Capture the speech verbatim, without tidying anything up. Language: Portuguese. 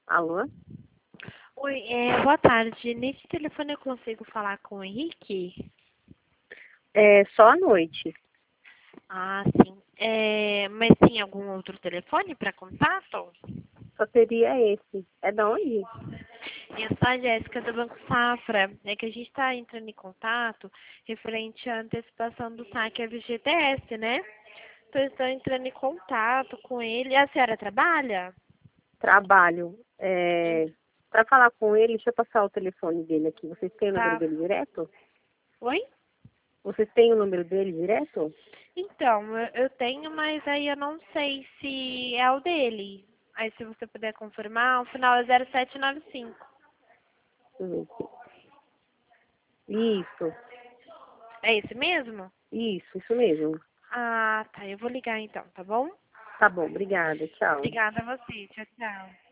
Alô? Oi, é, boa tarde. Nesse telefone eu consigo falar com o Henrique? É só à noite. Ah, sim. É, mas tem algum outro telefone para contato? Só teria esse. É da onde? Eu sou a Jéssica do Banco Safra. É que a gente está entrando em contato referente à antecipação do saque F G T S, né? Então, eu estou entrando em contato com ele. A senhora trabalha? Trabalho. É... Para falar com ele, deixa eu passar o telefone dele aqui. Vocês têm o número Tá. dele direto? Oi? Vocês têm o número dele direto? Então, eu eu tenho, mas aí eu não sei se é o dele. Aí se você puder confirmar, o final é zero sete nove cinco. Deixa eu ver aqui. Isso, É esse mesmo? isso, isso mesmo. Ah, tá. Eu vou ligar então, tá bom? Tá bom, obrigada. Tchau. Obrigada a você. Tchau, tchau.